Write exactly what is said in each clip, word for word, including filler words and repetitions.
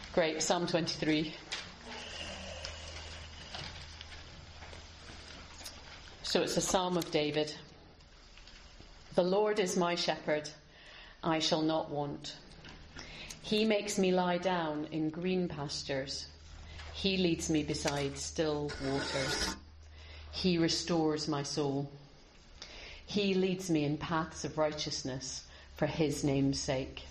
Great, Psalm twenty-three. So it's a Psalm of David. The Lord is my shepherd, I shall not want. He makes me lie down in green pastures. He leads me beside still waters. He restores my soul. He leads me in paths of righteousness for his name's sake.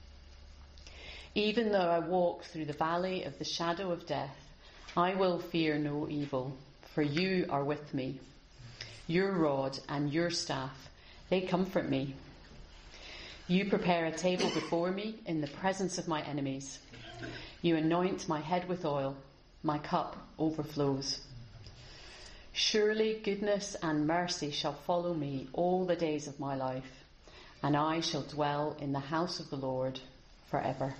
Even though I walk through the valley of the shadow of death, I will fear no evil, for you are with me. Your rod and your staff, they comfort me. You prepare a table before me in the presence of my enemies. You anoint my head with oil. My cup overflows. Surely goodness and mercy shall follow me all the days of my life, and I shall dwell in the house of the Lord forever.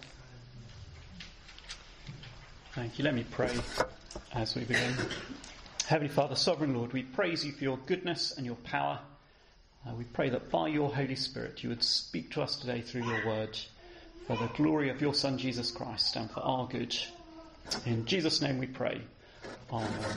Thank you. Let me pray as we begin. Heavenly Father, Sovereign Lord, we praise you for your goodness and your power. Uh, we pray that by your Holy Spirit you would speak to us today through your word for the glory of your Son Jesus Christ and for our good. In Jesus' name we pray. Amen.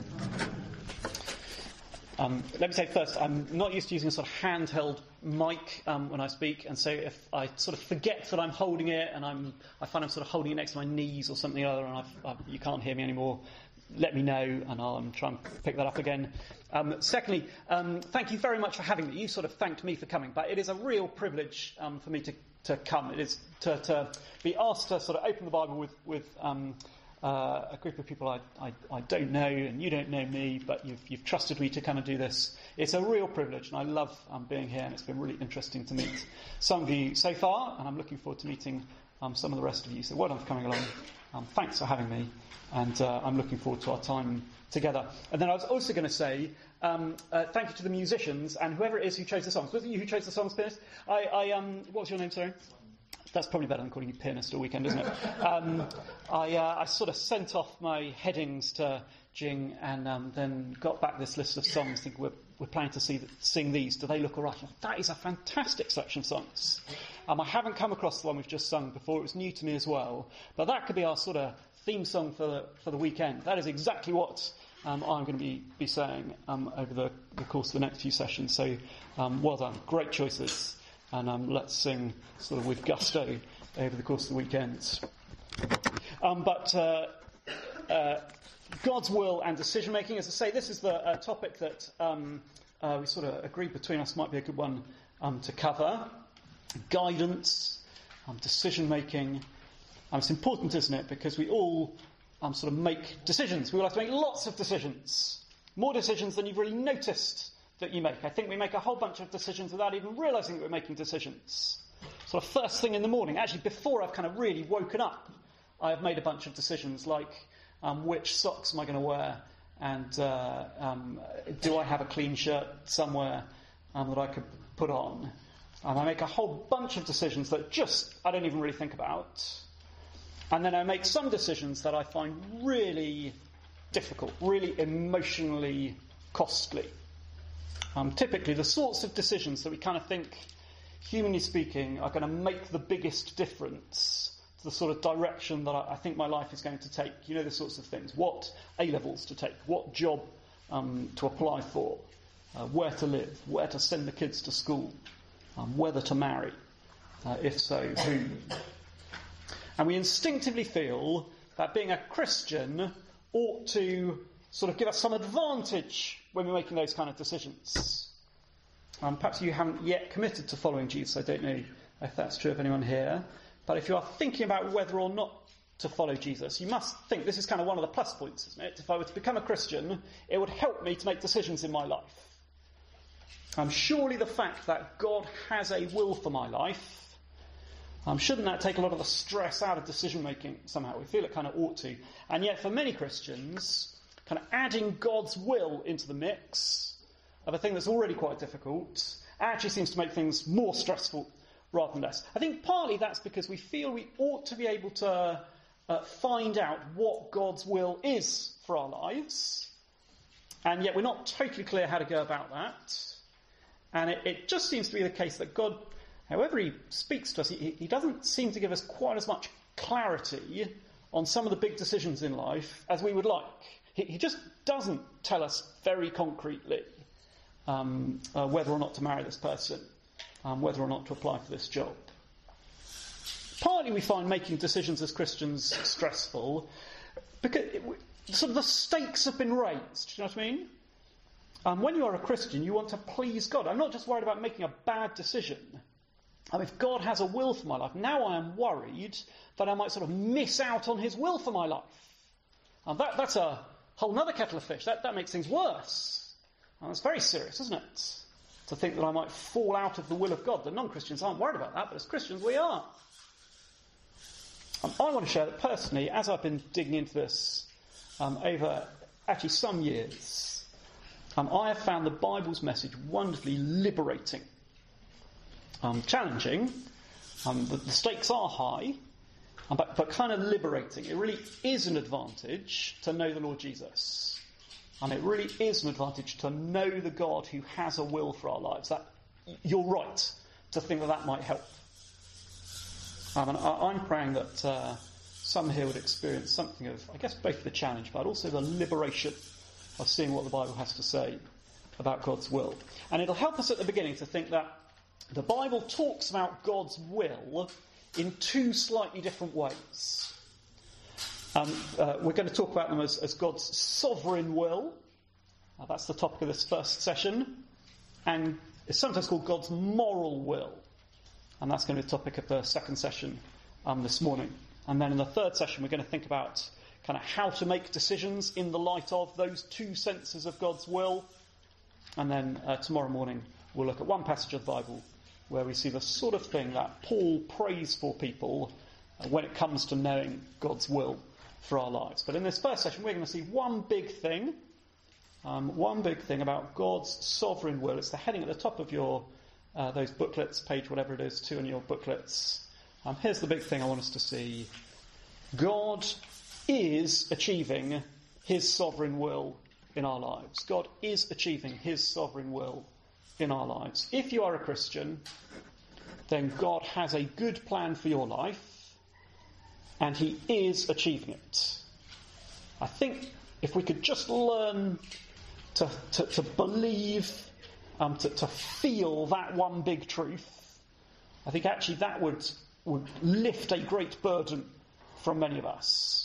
Um, let me say first, I'm not used to using a sort of handheld mic um, when I speak, and so if I sort of forget that I'm holding it and I'm, I find I'm sort of holding it next to my knees or something or other, and I've, I've, you can't hear me anymore, let me know and I'll um, try and pick that up again. Um, secondly, um, thank you very much for having me. You sort of thanked me for coming, but it is a real privilege um, for me to, to come. It is to, to be asked to sort of open the Bible with, with um, uh, a group of people I, I, I don't know, and you don't know me, but you've, you've trusted me to come and do this. It's a real privilege, and I love um, being here, and it's been really interesting to meet some of you so far, and I'm looking forward to meeting um, some of the rest of you. So well done for coming along. Um, thanks for having me, and uh, I'm looking forward to our time together. And then I was also going to say um, uh, thank you to the musicians and whoever it is who chose the songs. Was it you who chose the songs, pianist? I, I um, what was your name, sorry? That's probably better than calling you pianist all weekend, isn't it? Um, I, uh, I sort of sent off my headings to Jing and um, then got back this list of songs, thinking we're, we're planning to see, sing these. Do they look all right? That is a fantastic selection of songs. Um, I haven't come across the one we've just sung before. It was new to me as well. But that could be our sort of theme song for the, for the weekend. That is exactly what um, I'm going to be, be saying um, over the, the course of the next few sessions. So um, well done. Great choices. And um, let's sing sort of with gusto over the course of the weekends. Um, but uh, uh, God's will and decision making, as I say, this is the uh, topic that um, uh, we sort of agreed between us might be a good one um, to cover. Guidance, um, decision making. Um, it's important, isn't it? Because we all um, sort of make decisions. We all have to make lots of decisions, more decisions than you've really noticed that you make. I think we make a whole bunch of decisions without even realising that we're making decisions. So the first thing in the morning, actually before I've kind of really woken up, I have made a bunch of decisions like um, which socks am I going to wear, and uh, um, do I have a clean shirt somewhere um, that I could put on. And I make a whole bunch of decisions that just I don't even really think about. And then I make some decisions that I find really difficult, really emotionally costly. Um, typically, the sorts of decisions that we kind of think, humanly speaking, are going to make the biggest difference to the sort of direction that I, I think my life is going to take. You know, the sorts of things. What A-levels to take, what job um, to apply for, uh, where to live, where to send the kids to school, um, whether to marry, uh, if so, who. And we instinctively feel that being a Christian ought to sort of give us some advantage when we're making those kind of decisions. Um, perhaps you haven't yet committed to following Jesus. I don't know if that's true of anyone here. But if you are thinking about whether or not to follow Jesus, you must think this is kind of one of the plus points, isn't it? If I were to become a Christian, it would help me to make decisions in my life. Um, surely the fact that God has a will for my life, um, shouldn't that take a lot of the stress out of decision making somehow? We feel it kind of ought to. And yet for many Christians, kind of adding God's will into the mix of a thing that's already quite difficult actually seems to make things more stressful rather than less. I think partly that's because we feel we ought to be able to uh, find out what God's will is for our lives, and yet we're not totally clear how to go about that. And it, it just seems to be the case that God, however he speaks to us, he, he doesn't seem to give us quite as much clarity on some of the big decisions in life as we would like. He, he just doesn't tell us very concretely um, uh, whether or not to marry this person, um, whether or not to apply for this job. Partly we find making decisions as Christians stressful because it, sort of the stakes have been raised. Do you know what I mean? Um, when you are a Christian, you want to please God. I'm not just worried about making a bad decision. Um, if God has a will for my life, now I am worried that I might sort of miss out on his will for my life. And that, that's a whole other kettle of fish. That, that makes things worse. And that's very serious, isn't it? To think that I might fall out of the will of God. The non-Christians aren't worried about that, but as Christians we are. Um, I want to share that personally, as I've been digging into this um, over actually some years, Um, I have found the Bible's message wonderfully liberating, um, challenging. Um, the, the stakes are high, um, but, but kind of liberating. It really is an advantage to know the Lord Jesus. And it really is an advantage to know the God who has a will for our lives. That you're right to think that that might help. Um, and I, I'm praying that uh, some here would experience something of, I guess, both the challenge, but also the liberation of seeing what the Bible has to say about God's will. And it'll help us at the beginning to think that the Bible talks about God's will in two slightly different ways. Um, uh, we're going to talk about them as, as God's sovereign will. Uh, that's the topic of this first session. And it's sometimes called God's moral will. And that's going to be the topic of the second session um, this morning. And then in the third session, we're going to think about kind of how to make decisions in the light of those two senses of God's will. And then uh, tomorrow morning we'll look at one passage of the Bible where we see the sort of thing that Paul prays for people uh, when it comes to knowing God's will for our lives. But in this first session we're going to see one big thing, um, one big thing about God's sovereign will. It's the heading at the top of your uh, those booklets, page whatever it is, two in your booklets. Um, here's the big thing I want us to see. God is achieving his sovereign will in our lives. God is achieving his sovereign will in our lives. If you are a Christian, then God has a good plan for your life, and he is achieving it. I think if we could just learn to, to, to believe, um, to, to feel that one big truth, I think actually that would, would lift a great burden from many of us.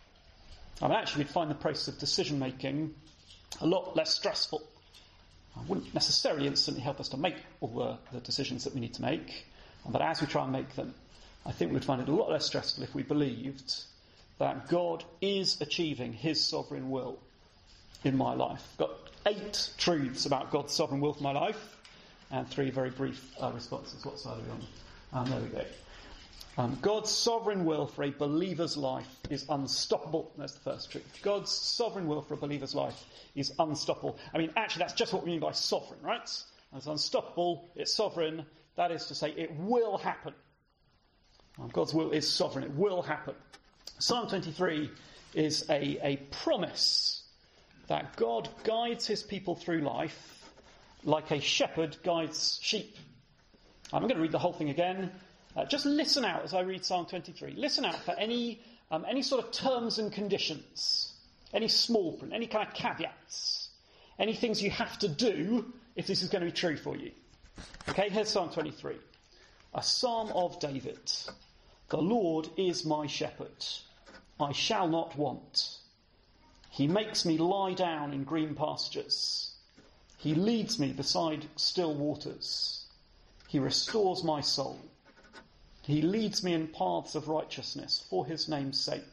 And actually we'd find the process of decision making a lot less stressful. It wouldn't necessarily instantly help us to make all the, the decisions that we need to make, but as we try and make them, I think we'd find it a lot less stressful if we believed that God is achieving his sovereign will in my life. I've got eight truths about God's sovereign will for my life, and three very brief uh, responses. What side are we on? Um, there we go. Um, God's sovereign will for a believer's life is unstoppable. That's the first truth. God's sovereign will for a believer's life is unstoppable. I mean, actually, that's just what we mean by sovereign, right? It's unstoppable, it's sovereign. That is to say, it will happen. Um, God's will is sovereign. It will happen. Psalm twenty-three is a, a promise that God guides his people through life like a shepherd guides sheep. I'm going to read the whole thing again. Uh, just listen out as I read Psalm twenty-three. Listen out for any um, any sort of terms and conditions, any small print, any kind of caveats, any things you have to do if this is going to be true for you. Okay, here's Psalm twenty-three. A psalm of David. The Lord is my shepherd. I shall not want. He makes me lie down in green pastures. He leads me beside still waters. He restores my soul. He leads me in paths of righteousness for his name's sake.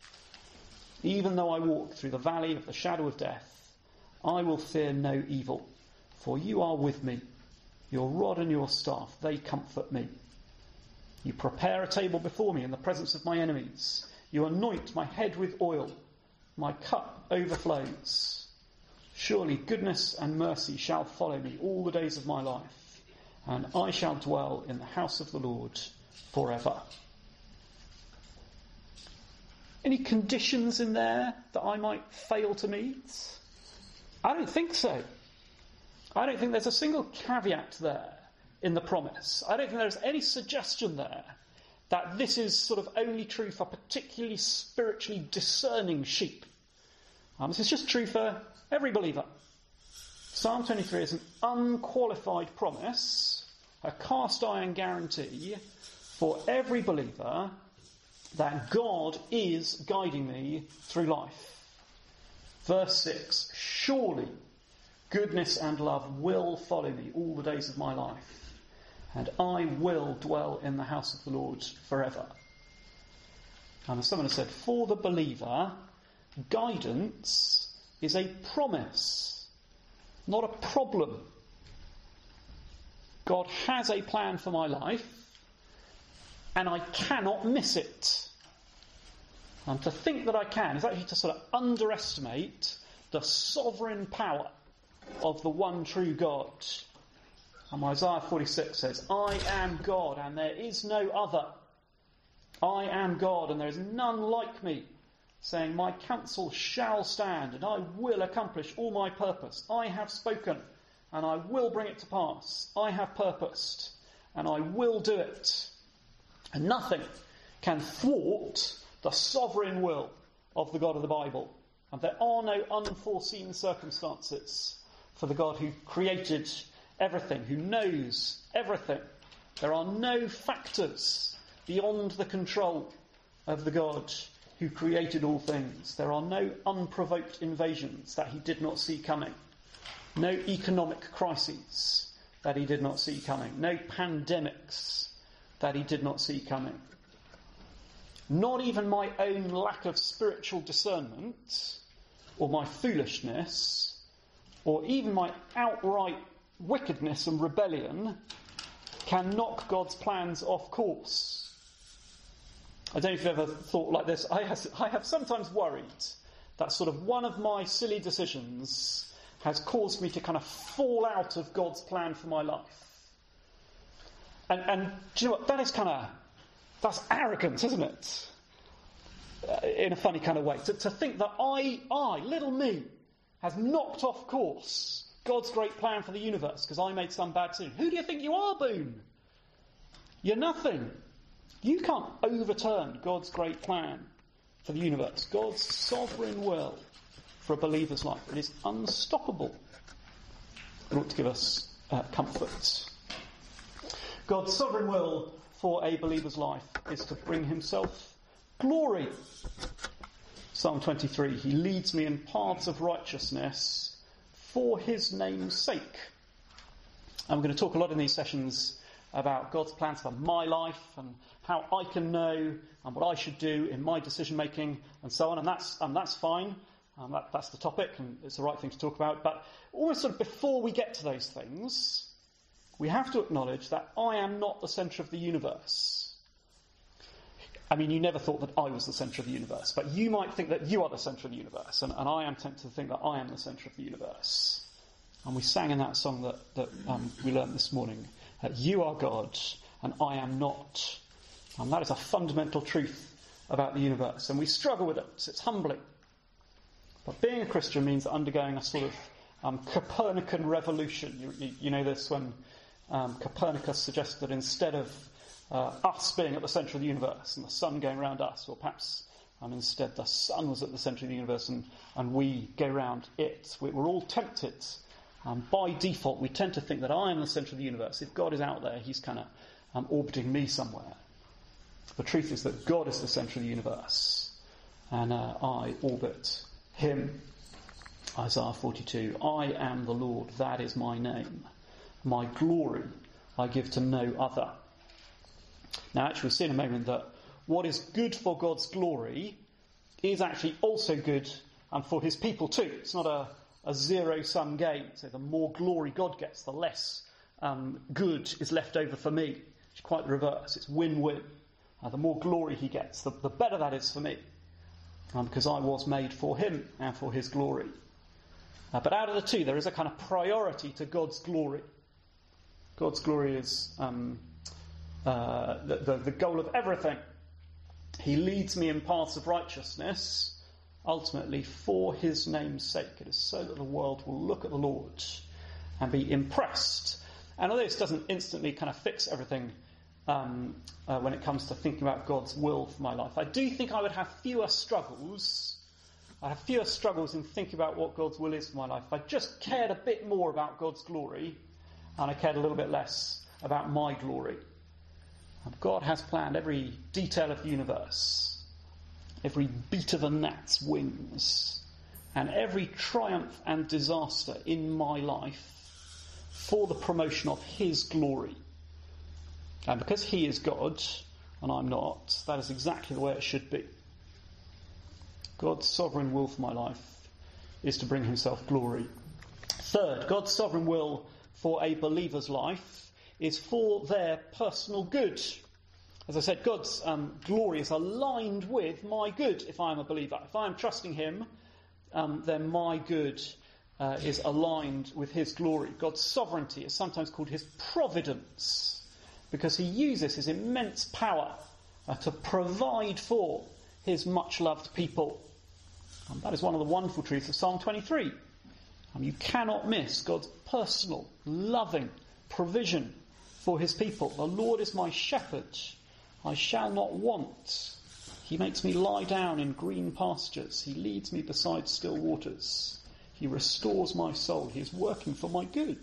Even though I walk through the valley of the shadow of death, I will fear no evil, for you are with me. Your rod and your staff, they comfort me. You prepare a table before me in the presence of my enemies. You anoint my head with oil. My cup overflows. Surely goodness and mercy shall follow me all the days of my life, and I shall dwell in the house of the Lord forever. Any conditions in there that I might fail to meet? I don't think so. I don't think there's a single caveat there in the promise. I don't think there's any suggestion there that this is sort of only true for particularly spiritually discerning sheep. Um, this is just true for every believer. Psalm twenty-three is an unqualified promise, a cast iron guarantee for every believer that God is guiding me through life. Verse six, surely goodness and love will follow me all the days of my life, and I will dwell in the house of the Lord forever. And as someone has said, for the believer, guidance is a promise, not a problem. God has a plan for my life, and I cannot miss it. And to think that I can is actually to sort of underestimate the sovereign power of the one true God. And Isaiah forty-six says, I am God and there is no other. I am God and there is none like me, saying, my counsel shall stand and I will accomplish all my purpose. I have spoken and I will bring it to pass. I have purposed and I will do it. And nothing can thwart the sovereign will of the God of the Bible. And there are no unforeseen circumstances for the God who created everything, who knows everything. There are no factors beyond the control of the God who created all things. There are no unprovoked invasions that he did not see coming. No economic crises that he did not see coming. No pandemics that he did not see coming. Not even my own lack of spiritual discernment, or my foolishness, or even my outright wickedness and rebellion can knock God's plans off course. I don't know if you've ever thought like this. I have, I have sometimes worried that sort of one of my silly decisions has caused me to kind of fall out of God's plan for my life. And, and do you know what? That is kind of, that's arrogance, isn't it? Uh, in a funny kind of way. To, to think that I, I, little me, has knocked off course God's great plan for the universe because I made some bad decision. Who do you think you are, Boone? You're nothing. You can't overturn God's great plan for the universe. God's sovereign will for a believer's life. It is unstoppable. It ought to give us uh, comfort. God's sovereign will for a believer's life is to bring himself glory. Psalm twenty-three, he leads me in paths of righteousness for his name's sake. I'm going to talk a lot in these sessions about God's plans for my life and how I can know and what I should do in my decision making and so on, and that's and that's fine. Um, that, that's the topic and it's the right thing to talk about. But almost sort of before we get to those things, we have to acknowledge that I am not the centre of the universe. I mean, you never thought that I was the centre of the universe, but you might think that you are the centre of the universe, and, and I am tempted to think that I am the centre of the universe. And we sang in that song that, that um, we learned this morning, that you are God and I am not. And that is a fundamental truth about the universe, and we struggle with it. It's humbling. But being a Christian means undergoing a sort of um, Copernican revolution. You, you, you know this when um, Copernicus suggested that instead of uh, us being at the centre of the universe and the sun going around us, or perhaps um, instead the sun was at the centre of the universe and, and we go round it, we, we're all tempted. Um, by default, we tend to think that I am the centre of the universe. If God is out there, he's kind of um, orbiting me somewhere. The truth is that God is the centre of the universe, and uh, I orbit him. Isaiah forty-two, I am the Lord, that is my name. My glory I give to no other. Now, actually, we'll see in a moment that what is good for God's glory is actually also good um, for his people too. It's not a, a zero-sum game. So the more glory God gets, the less um, good is left over for me. It's quite the reverse. It's win-win. Uh, the more glory he gets, the, the better that is for me. Um, because I was made for him and for his glory. Uh, but out of the two, there is a kind of priority to God's glory. God's glory is um, uh, the, the, the goal of everything. He leads me in paths of righteousness, ultimately for his name's sake. It is so that the world will look at the Lord and be impressed. And although this doesn't instantly kind of fix everything um, uh, when it comes to thinking about God's will for my life. I do think I would have fewer struggles. I have fewer struggles in thinking about what God's will is for my life if I just cared a bit more about God's glory and I cared a little bit less about my glory. God has planned every detail of the universe, every beat of a gnat's wings, and every triumph and disaster in my life for the promotion of his glory. And because he is God and I'm not, that is exactly the way it should be. God's sovereign will for my life is to bring himself glory. Third, God's sovereign will for a believer's life is for their personal good. As I said, God's um, glory is aligned with my good if I'm a believer. If I'm trusting him, um, then my good uh, is aligned with his glory. God's sovereignty is sometimes called his providence, because he uses his immense power uh, to provide for his much-loved people. Um, that is one of the wonderful truths of Psalm twenty-three. Um, you cannot miss God's personal, loving provision for his people. The Lord is my shepherd, I shall not want. He makes me lie down in green pastures. He leads me beside still waters. He restores my soul. He is working for my good.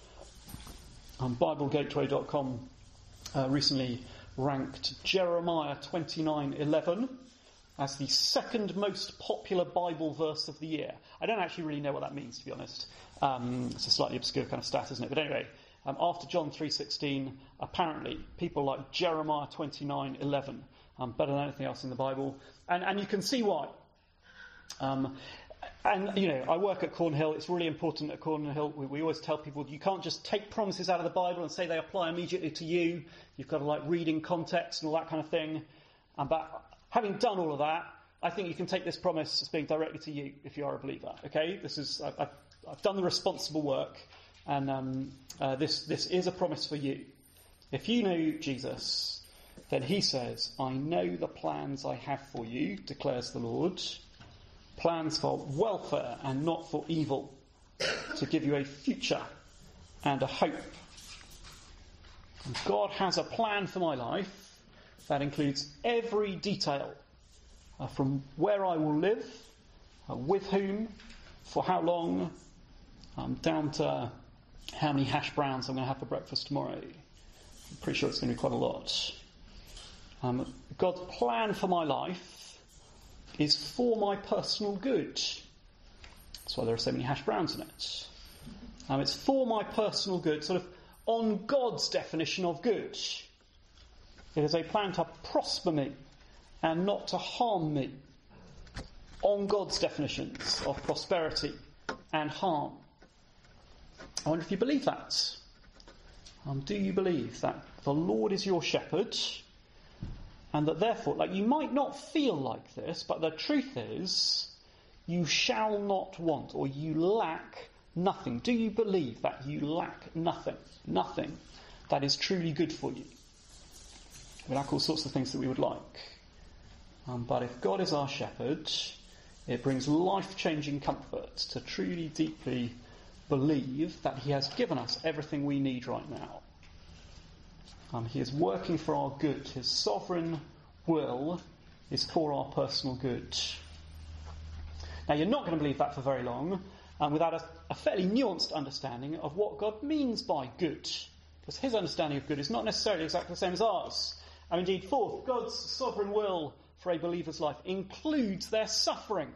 Um, Bible Gateway dot com uh, recently ranked Jeremiah twenty-nine eleven as the second most popular Bible verse of the year. I don't actually really know what that means, to be honest. Um, it's a slightly obscure kind of stat, isn't it? But anyway, um, after John three sixteen, apparently people like Jeremiah twenty-nine eleven um, better than anything else in the Bible. And, and you can see why. Um, and, you know, I work at Cornhill. It's really important at Cornhill. We, we always tell people you can't just take promises out of the Bible and say they apply immediately to you. You've got to, like, read in context and all that kind of thing. Um, but having done all of that, I think you can take this promise as being directly to you if you are a believer. Okay? This is, I, I've, I've done the responsible work, and um, uh, this, this is a promise for you. If you know Jesus, then he says, I know the plans I have for you, declares the Lord. Plans for welfare and not for evil, to give you a future and a hope. And God has a plan for my life that includes every detail, uh, from where I will live, uh, with whom, for how long, um, down to how many hash browns I'm going to have for breakfast tomorrow. I'm pretty sure it's going to be quite a lot. Um, God's plan for my life is for my personal good. That's why there are so many hash browns in it. Um, it's for my personal good, sort of on God's definition of good. It is a plan to prosper me and not to harm me. On God's definitions of prosperity and harm. I wonder if you believe that. Um, do you believe that the Lord is your shepherd, and that therefore, like, you might not feel like this, but the truth is, you shall not want, or you lack nothing? Do you believe that you lack nothing? Nothing that is truly good for you? We lack all sorts of things that we would like. Um, but if God is our shepherd, it brings life-changing comfort to truly, deeply believe that he has given us everything we need right now. Um, he is working for our good. His sovereign will is for our personal good. Now, you're not going to believe that for very long um, without a, a fairly nuanced understanding of what God means by good. Because his understanding of good is not necessarily exactly the same as ours. And indeed, fourth, God's sovereign will for a believer's life includes their suffering.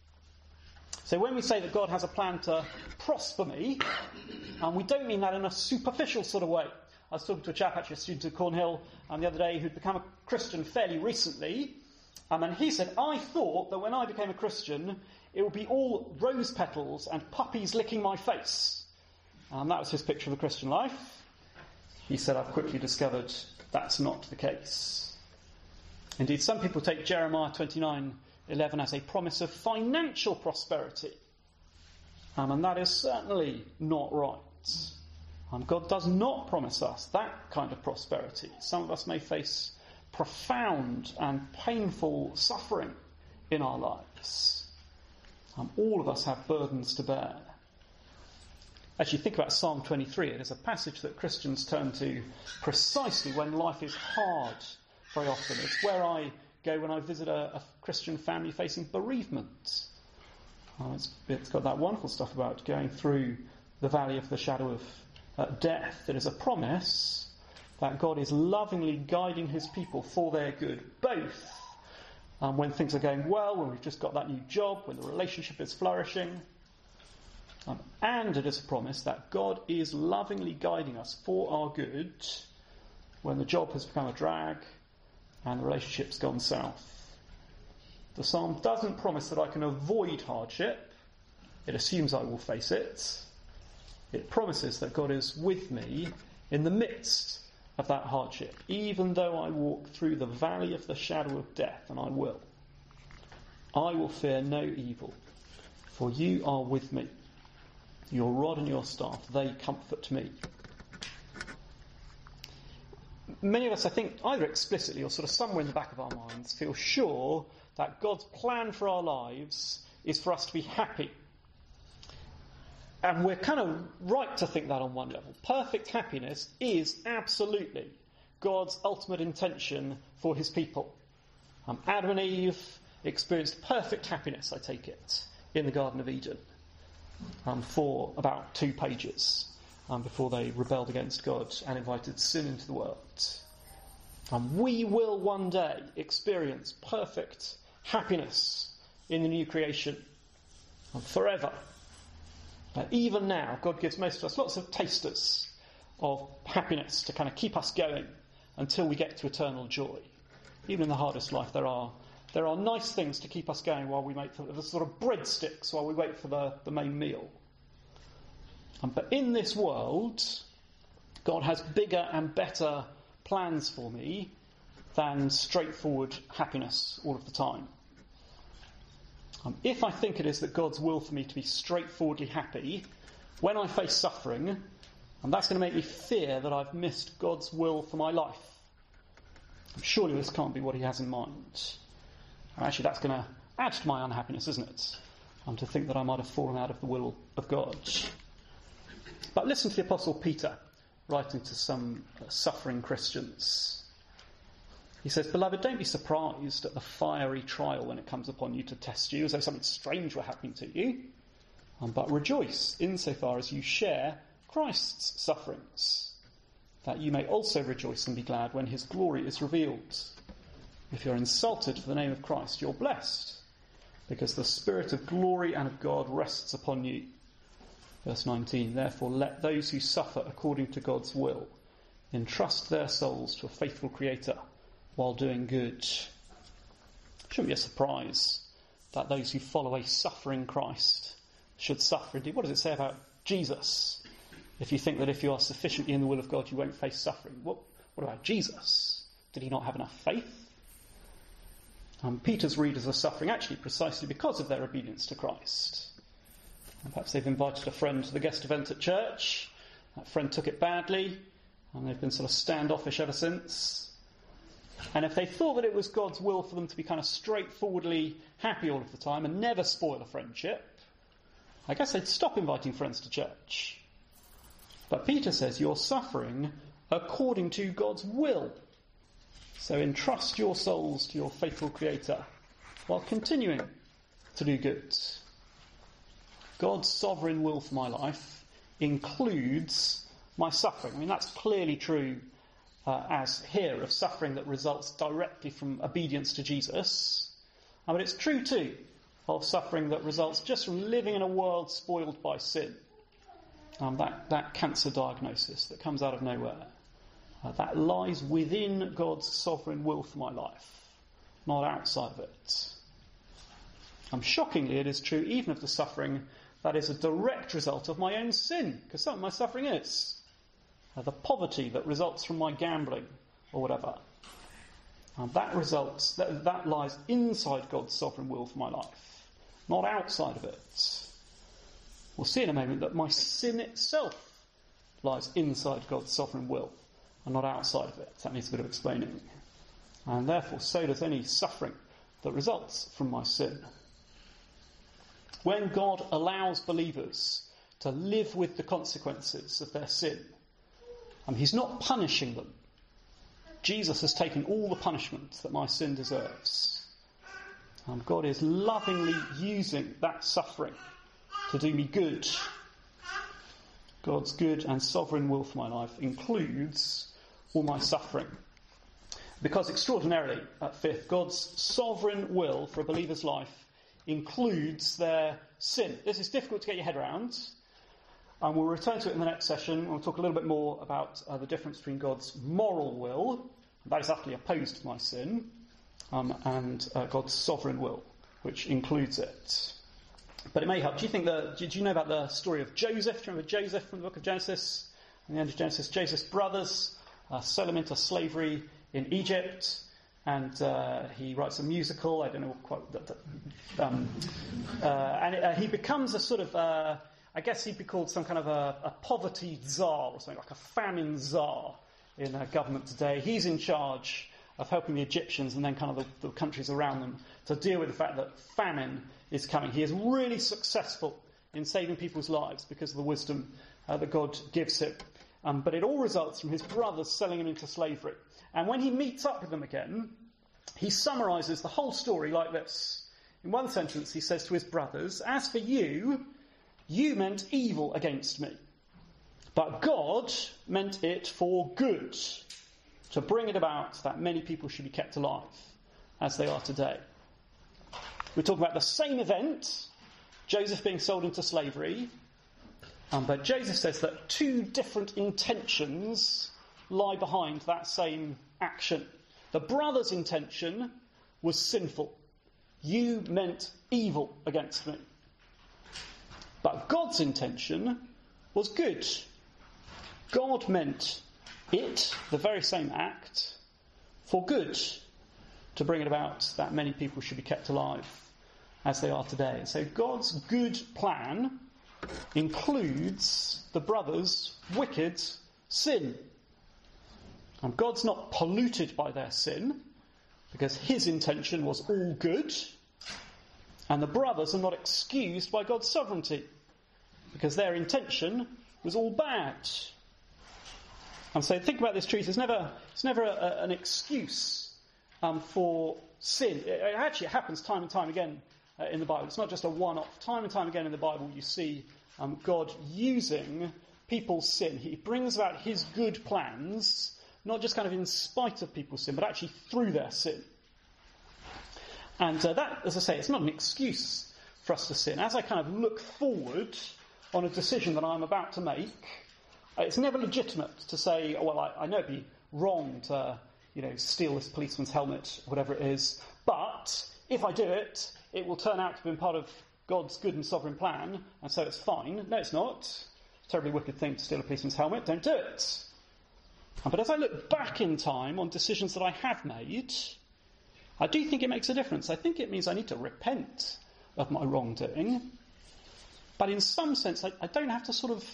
So when we say that God has a plan to prosper me, um, we don't mean that in a superficial sort of way. I was talking to a chap, actually a student at Cornhill, um, the other day who'd become a Christian fairly recently, um, and he said, I thought that when I became a Christian, it would be all rose petals and puppies licking my face. Um, that was his picture of the Christian life. He said, I've quickly discovered that's not the case. Indeed, some people take Jeremiah twenty-nine eleven as a promise of financial prosperity. Um, and that is certainly not right. Um, God does not promise us that kind of prosperity. Some of us may face profound and painful suffering in our lives. Um, all of us have burdens to bear. Actually, think about Psalm twenty-three. It is a passage that Christians turn to precisely when life is hard very often. It's where I go when I visit a, a Christian family facing bereavement. Oh, it's, it's got that wonderful stuff about going through the valley of the shadow of uh, death. It is a promise that God is lovingly guiding his people for their good, both um, when things are going well, when we've just got that new job, when the relationship is flourishing. Um, and it is a promise that God is lovingly guiding us for our good when the job has become a drag and the relationship's gone south. The psalm doesn't promise that I can avoid hardship. It assumes I will face it. It promises that God is with me in the midst of that hardship, even though I walk through the valley of the shadow of death, and I will. I will fear no evil, for you are with me. Your rod and your staff, they comfort me. Many of us, I think, either explicitly or sort of somewhere in the back of our minds, feel sure that God's plan for our lives is for us to be happy. And we're kind of right to think that on one level. Perfect happiness is absolutely God's ultimate intention for his people. Um, Adam and Eve experienced perfect happiness, I take it, in the Garden of Eden. Um, for about two pages um, before they rebelled against God and invited sin into the world. Um, we will one day experience perfect happiness in the new creation um, forever. Uh, even now, God gives most of us lots of tasters of happiness to kind of keep us going until we get to eternal joy. Even in the hardest life, there are There are nice things to keep us going while we wait for the sort of breadsticks while we wait for the, the main meal. Um, but in this world, God has bigger and better plans for me than straightforward happiness all of the time. Um, if I think it is that God's will for me to be straightforwardly happy, when I face suffering, and that's going to make me fear that I've missed God's will for my life. Surely this can't be what he has in mind. Actually, that's going to add to my unhappiness, isn't it? Um, to think that I might have fallen out of the will of God. But listen to the Apostle Peter, writing to some uh, suffering Christians. He says, "Beloved, don't be surprised at the fiery trial when it comes upon you to test you, as though something strange were happening to you. Um, but rejoice insofar as you share Christ's sufferings, that you may also rejoice and be glad when his glory is revealed. If you're insulted for the name of Christ, you're blessed, because the Spirit of glory and of God rests upon you." Verse nineteen, "Therefore let those who suffer according to God's will entrust their souls to a faithful Creator while doing good." It shouldn't be a surprise that those who follow a suffering Christ should suffer. Indeed, what does it say about Jesus? If you think that if you are sufficiently in the will of God, you won't face suffering. What, what about Jesus? Did he not have enough faith? Um, Peter's readers are suffering actually precisely because of their obedience to Christ. And perhaps they've invited a friend to the guest event at church. That friend took it badly, and they've been sort of standoffish ever since. And if they thought that it was God's will for them to be kind of straightforwardly happy all of the time and never spoil a friendship, I guess they'd stop inviting friends to church. But Peter says you're suffering according to God's will. So entrust your souls to your faithful Creator while continuing to do good. God's sovereign will for my life includes my suffering. I mean, that's clearly true uh, as here of suffering that results directly from obedience to Jesus. Uh, but it's true too of suffering that results just from living in a world spoiled by sin. Um, that, that cancer diagnosis that comes out of nowhere. Uh, that lies within God's sovereign will for my life, not outside of it. Um, shockingly, it is true even of the suffering that is a direct result of my own sin, because some of my suffering is. Uh, the poverty that results from my gambling or whatever. Um, that results, that, that lies inside God's sovereign will for my life, not outside of it. We'll see in a moment that my sin itself lies inside God's sovereign will and not outside of it. That needs a bit of explaining. And therefore, so does any suffering that results from my sin. When God allows believers to live with the consequences of their sin. Um, he's not punishing them. Jesus has taken all the punishment that my sin deserves. Um, God is lovingly using that suffering to do me good. God's good and sovereign will for my life includes all my suffering. Because extraordinarily, at fifth, God's sovereign will for a believer's life includes their sin. This is difficult to get your head around, and we'll return to it in the next session. We'll talk a little bit more about uh, the difference between God's moral will, that is utterly opposed to my sin, um, and uh, God's sovereign will, which includes it. But it may help. Do you think that? Do you know about the story of Joseph? Do you remember Joseph from the book of Genesis? In the end of Genesis, Joseph's brothers uh, sell him into slavery in Egypt, and uh, he writes a musical. I don't know quite. Um, uh, and uh, he becomes a sort of, uh, I guess he'd be called some kind of a, a poverty czar or something, like a famine czar in uh, government today. He's in charge of helping the Egyptians and then kind of the, the countries around them to deal with the fact that famine is coming. He is really successful in saving people's lives because of the wisdom uh, that God gives him. Um, but it all results from his brothers selling him into slavery. And when he meets up with them again, he summarises the whole story like this. In one sentence, he says to his brothers, "As for you, you meant evil against me, but God meant it for good, to bring it about that many people should be kept alive, as they are today." We're talking about the same event, Joseph being sold into slavery, um, but Joseph says that two different intentions lie behind that same action. The brothers' intention was sinful. You meant evil against me. But God's intention was good. God meant it, the very same act, for good, to bring it about that many people should be kept alive as they are today. So God's good plan includes the brothers' wicked sin. And God's not polluted by their sin, because his intention was all good, and the brothers are not excused by God's sovereignty, because their intention was all bad. And so think about this truth. It's never, it's never a, a, an excuse um, for sin. It, it actually happens time and time again uh, in the Bible. It's not just a one-off. Time and time again in the Bible you see um, God using people's sin. He brings about his good plans, not just kind of in spite of people's sin, but actually through their sin. And uh, that, as I say, it's not an excuse for us to sin. As I kind of look forward on a decision that I'm about to make, uh, it's never legitimate to say, oh, well, I, I know it'd be wrong to, you know, steal this policeman's helmet, whatever it is, but if I do it, it will turn out to have been part of God's good and sovereign plan, and so it's fine. No, it's not. It's a terribly wicked thing to steal a policeman's helmet. Don't do it. But as I look back in time on decisions that I have made, I do think it makes a difference. I think it means I need to repent of my wrongdoing. But in some sense, I, I don't have to sort of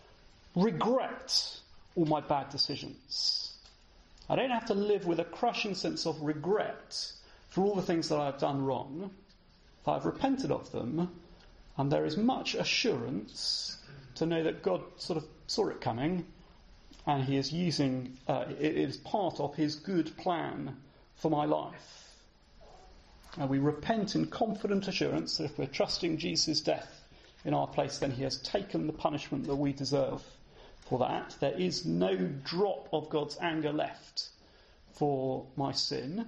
regret all my bad decisions. I don't have to live with a crushing sense of regret for all the things that I've done wrong. That I've repented of them, and there is much assurance to know that God sort of saw it coming, and he is using, uh, it is part of his good plan for my life. And we repent in confident assurance that if we're trusting Jesus' death in our place, then he has taken the punishment that we deserve for that. There is no drop of God's anger left for my sin.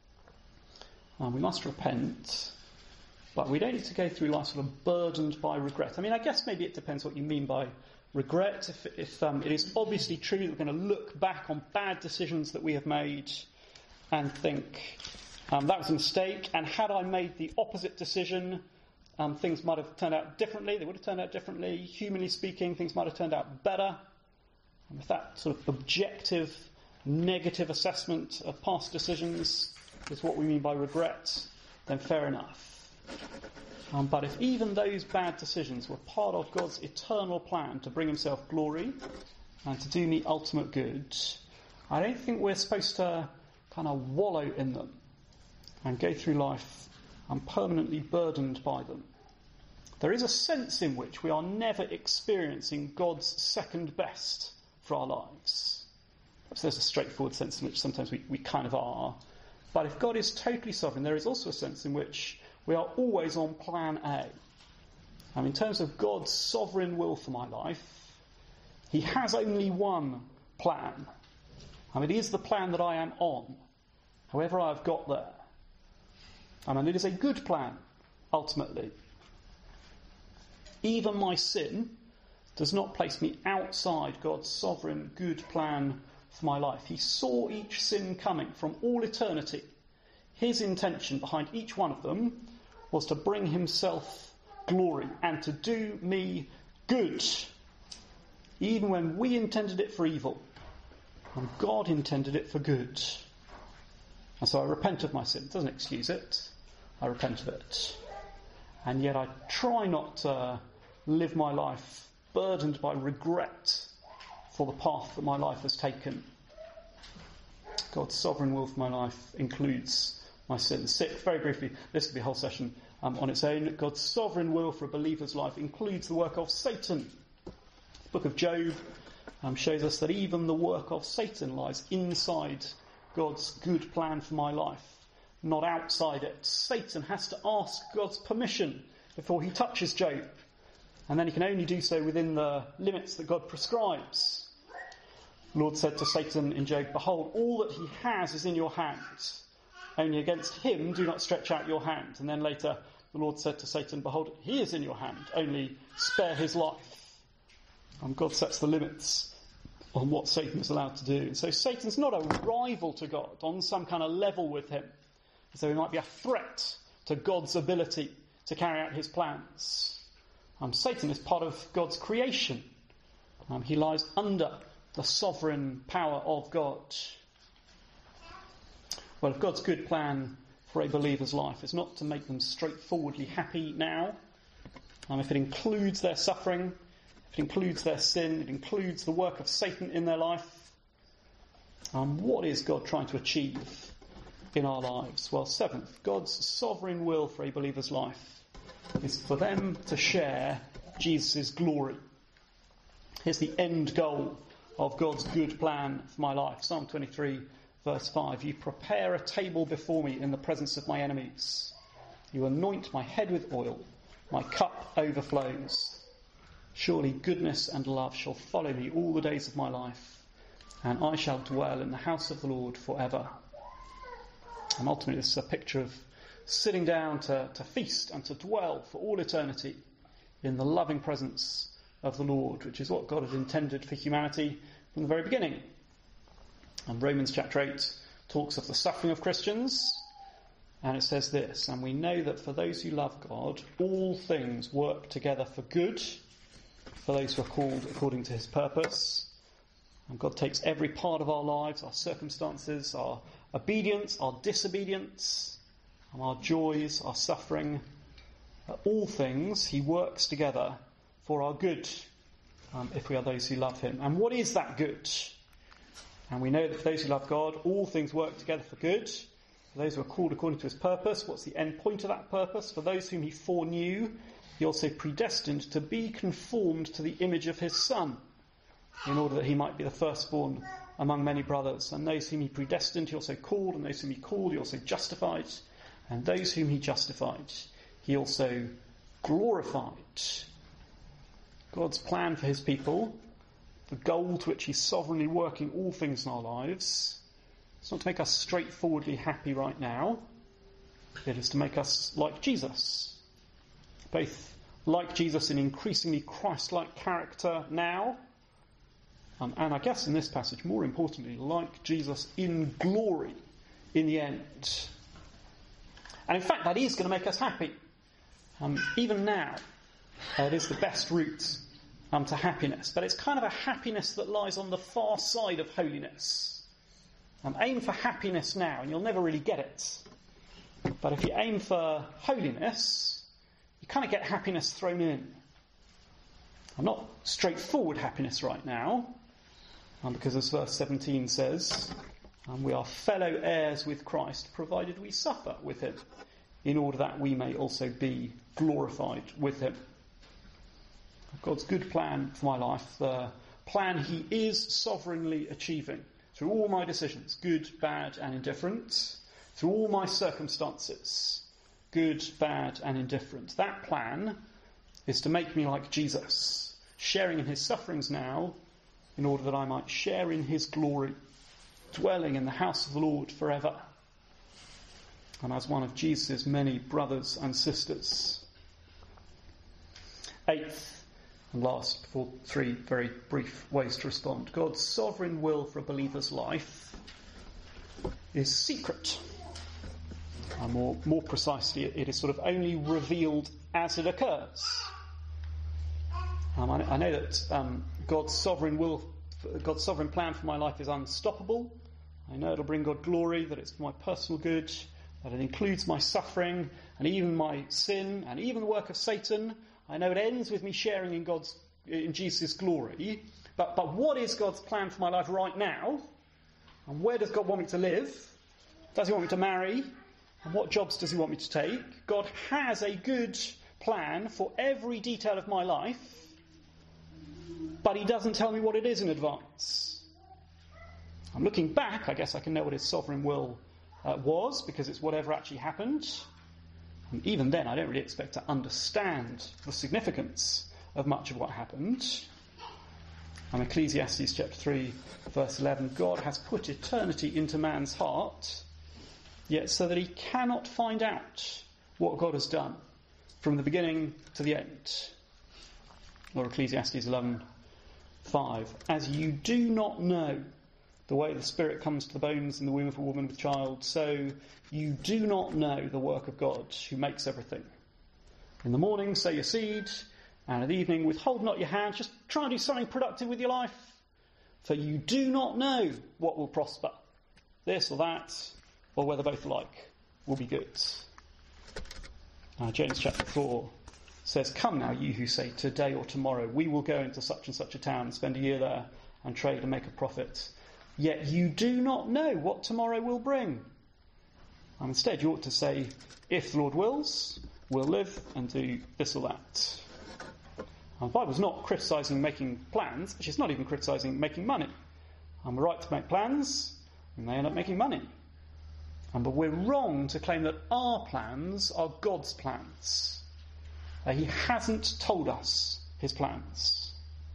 And we must repent, but we don't need to go through life sort of burdened by regret. I mean, I guess maybe it depends what you mean by regret. If, if um, it is obviously true that we're going to look back on bad decisions that we have made and think, um, that was a mistake, and had I made the opposite decision, um, things might have turned out differently. They would have turned out differently. Humanly speaking, things might have turned out better. And with that sort of objective, negative assessment of past decisions is what we mean by regret, then fair enough. Um, but if even those bad decisions were part of God's eternal plan to bring himself glory and to do me ultimate good, I don't think we're supposed to kind of wallow in them and go through life um, permanently burdened by them. there is a sense in which we are never experiencing God's second best for our lives. Perhaps there's a straightforward sense in which sometimes we, we kind of are. But if God is totally sovereign, there is also a sense in which we are always on plan A. And in terms of God's sovereign will for my life, he has only one plan. I mean, it is the plan that I am on, however I've got there. I mean, it is a good plan, ultimately. Even my sin does not place me outside God's sovereign good plan for my life. He saw each sin coming from all eternity. His intention behind each one of them was to bring himself glory and to do me good, even when we intended it for evil, and God intended it for good. And so I repent of my sin. It doesn't excuse it. I repent of it. And yet I try not to live my life burdened by regret for the path that my life has taken. God's sovereign will for my life includes my sin. Sixth, very briefly, this could be a whole session um, on its own. God's sovereign will for a believer's life includes the work of Satan. The book of Job um, shows us that even the work of Satan lies inside God's good plan for my life, not outside it. Satan has to ask God's permission before he touches Job, and then he can only do so within the limits that God prescribes. The Lord said to Satan in Job, "Behold, all that he has is in your hand. Only against him do not stretch out your hand." And then later the Lord said to Satan, "Behold, he is in your hand. Only spare his life." And God sets the limits on what Satan is allowed to do. And so Satan's not a rival to God on some kind of level with him. So he might be a threat to God's ability to carry out his plans. Um, Satan is part of God's creation. Um, he lies under the sovereign power of God. Well, if God's good plan for a believer's life is not to make them straightforwardly happy now, um, if it includes their suffering, if it includes their sin, it includes the work of Satan in their life, um, what is God trying to achieve in our lives? Well, seventh, God's sovereign will for a believer's life is for them to share Jesus' glory. Here's the end goal of God's good plan for my life. Psalm twenty-three, verse five. "You prepare a table before me in the presence of my enemies. You anoint my head with oil. My cup overflows. Surely goodness and love shall follow me all the days of my life, and I shall dwell in the house of the Lord forever." And ultimately this is a picture of sitting down to, to feast and to dwell for all eternity in the loving presence of the Lord, which is what God had intended for humanity from the very beginning. And Romans chapter eight talks of the suffering of Christians, and it says this: "And we know that for those who love God, all things work together for good, for those who are called according to his purpose." And God takes every part of our lives, our circumstances, our obedience, our disobedience, our joys, our suffering, all things he works together for our good, um, if we are those who love him. And what is that good? And we know that for those who love God, all things work together for good. For those who are called according to his purpose, what's the end point of that purpose? For those whom he foreknew, he also predestined to be conformed to the image of his Son, in order that he might be the firstborn among many brothers. And those whom he predestined, he also called, and those whom he called, he also justified, and those whom he justified, he also glorified. God's plan for his people, the goal to which he's sovereignly working all things in our lives, it's not to make us straightforwardly happy right now. It is to make us like Jesus. Both like Jesus in increasingly Christ-like character now, um, and I guess in this passage, more importantly, like Jesus in glory in the end. And in fact, that is going to make us happy. Um, even now, uh, it is the best route um, to happiness. But it's kind of a happiness that lies on the far side of holiness. Um, aim for happiness now, and you'll never really get it. But if you aim for holiness, you kind of get happiness thrown in. I'm not straightforward happiness right now, um, because as verse seventeen says, um, we are fellow heirs with Christ, provided we suffer with him, in order that we may also be glorified with him. God's good plan for my life, the plan he is sovereignly achieving through all my decisions, good, bad and indifferent, through all my circumstances, good, bad and indifferent. That plan is to make me like Jesus, sharing in his sufferings now in order that I might share in his glory, dwelling in the house of the Lord forever, and as one of Jesus' many brothers and sisters. Eighth and last, before three very brief ways to respond. God's sovereign will for a believer's life is secret. Uh, more, more precisely, it is sort of only revealed as it occurs. Um, I, I know that um, God's sovereign will, God's sovereign plan for my life is unstoppable. I know it'll bring God glory, that it's for my personal good, that it includes my suffering and even my sin and even the work of Satan. I know it ends with me sharing in God's, in Jesus' glory. But, but what is God's plan for my life right now? And where does God want me to live? Does he want me to marry? And what jobs does he want me to take? God has a good plan for every detail of my life, but he doesn't tell me what it is in advance. I'm looking back, I guess I can know what his sovereign will uh, was, because it's whatever actually happened. And even then, I don't really expect to understand the significance of much of what happened. And Ecclesiastes chapter three, verse eleven, God has put eternity into man's heart, yet so that he cannot find out what God has done from the beginning to the end. Or Ecclesiastes eleven, five, as you do not know the way the Spirit comes to the bones in the womb of a woman with child, so you do not know the work of God who makes everything. In the morning, sow your seed, and at evening, withhold not your hand. Just try and do something productive with your life. For you do not know what will prosper, this or that, or whether both alike will be good. Uh, James chapter four says, come now, you who say today or tomorrow, we will go into such and such a town and spend a year there and trade and make a profit. Yet you do not know what tomorrow will bring. And instead you ought to say, if the Lord wills, we'll live and do this or that. And the Bible's not criticising making plans, but she's not even criticising making money. And we're right to make plans, we may end up making money. And but we're wrong to claim that our plans are God's plans. Uh, he hasn't told us his plans.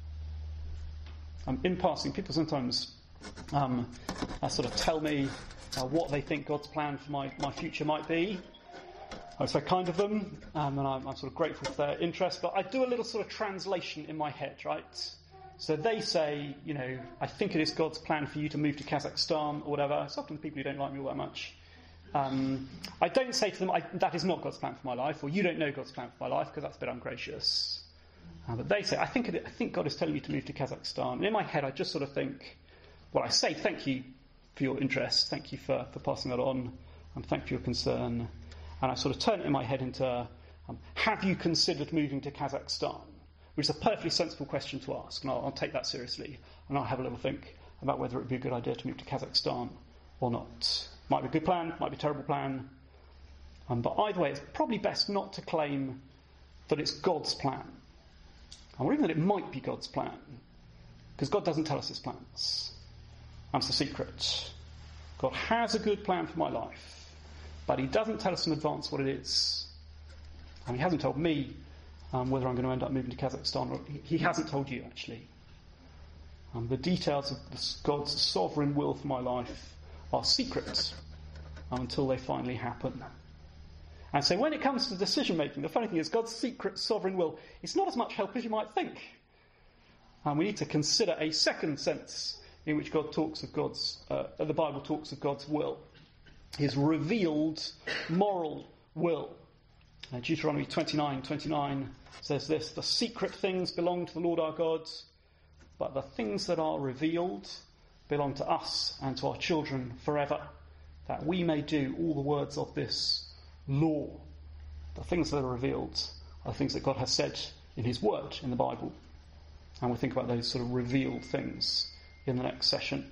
Um, in passing, people sometimes um, uh, sort of tell me uh, what they think God's plan for my, my future might be. I was very kind of them, um, and I'm, I'm sort of grateful for their interest, but I do a little sort of translation in my head, right? So they say, you know, I think it is God's plan for you to move to Kazakhstan or whatever. It's often people who don't like me all that much. Um, I don't say to them, I, that is not God's plan for my life, or you don't know God's plan for my life, because that's a bit ungracious. Uh, but they say, I think, it, I think God is telling you to move to Kazakhstan. And in my head, I just sort of think, well, I say thank you for your interest, thank you for, for passing that on, and thank you for your concern. And I sort of turn it in my head into, um, have you considered moving to Kazakhstan? Which is a perfectly sensible question to ask, and I'll, I'll take that seriously, and I'll have a little think about whether it would be a good idea to move to Kazakhstan or not. Might be a good plan, might be a terrible plan. Um, but either way, it's probably best not to claim that it's God's plan. Or even that it might be God's plan. Because God doesn't tell us his plans. That's the secret. God has a good plan for my life, but he doesn't tell us in advance what it is. And he hasn't told me um, whether I'm going to end up moving to Kazakhstan, or he, he hasn't told you, actually. Um, the details of this, God's sovereign will for my life are secret um, until they finally happen. And so when it comes to decision making, the funny thing is God's secret sovereign will is not as much help as you might think. And we need to consider a second sense in which God talks of God's, uh, the Bible talks of God's will, his revealed moral will. Uh, Deuteronomy twenty-nine twenty-nine says this: the secret things belong to the Lord our God, but the things that are revealed belong to us and to our children forever, that we may do all the words of this law. The things that are revealed are the things that God has said in his word in the Bible. And we'll think about those sort of revealed things in the next session.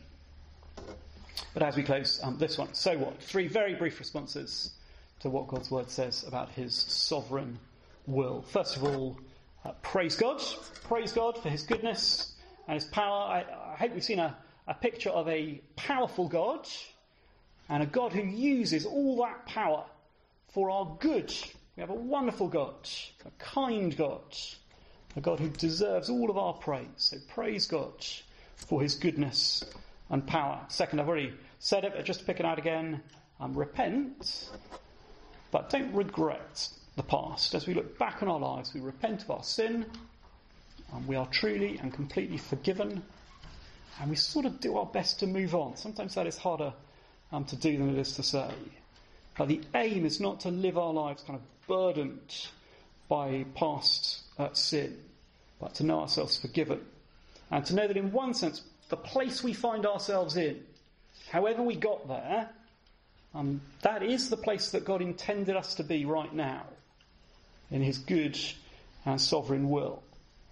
But as we close um, this one, so what? Three very brief responses to what God's word says about his sovereign will. First of all, Uh, praise God. Praise God for his goodness and his power. I, I hope we've seen a, a picture of a powerful God and a God who uses all that power for our good. We have a wonderful God, a kind God, a God who deserves all of our praise. So praise God for his goodness and power. Second, I've already said it, but just to pick it out again, um, repent, but don't regret the past. As we look back on our lives, we repent of our sin, and we are truly and completely forgiven, and we sort of do our best to move on. Sometimes that is harder um, to do than it is to say. But the aim is not to live our lives kind of burdened by past uh, sin, but to know ourselves forgiven, and to know that in one sense, the place we find ourselves in, however we got there, um, that is the place that God intended us to be right now, in his good and sovereign will.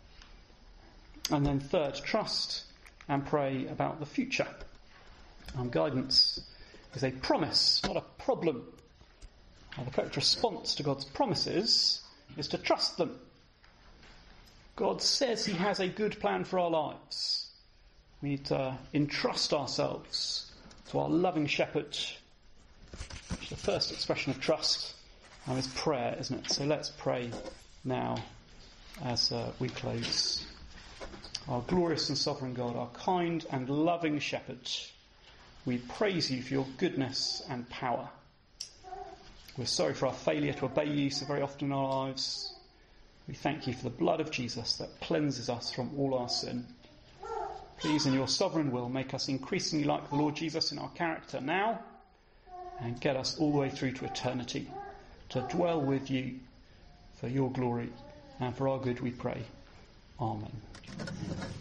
And then third, trust and pray about the future. Um, guidance is a promise, not a problem. And the correct response to God's promises is to trust them. God says he has a good plan for our lives. We need to entrust ourselves to our loving shepherd. The first expression of trust um, is prayer, isn't it? So let's pray now as uh, we close. Our glorious and sovereign God, our kind and loving shepherd, we praise you for your goodness and power. We're sorry for our failure to obey you so very often in our lives. We thank you for the blood of Jesus that cleanses us from all our sin. Please, in your sovereign will, make us increasingly like the Lord Jesus in our character now, and get us all the way through to eternity, to dwell with you for your glory and for our good, we pray. Amen.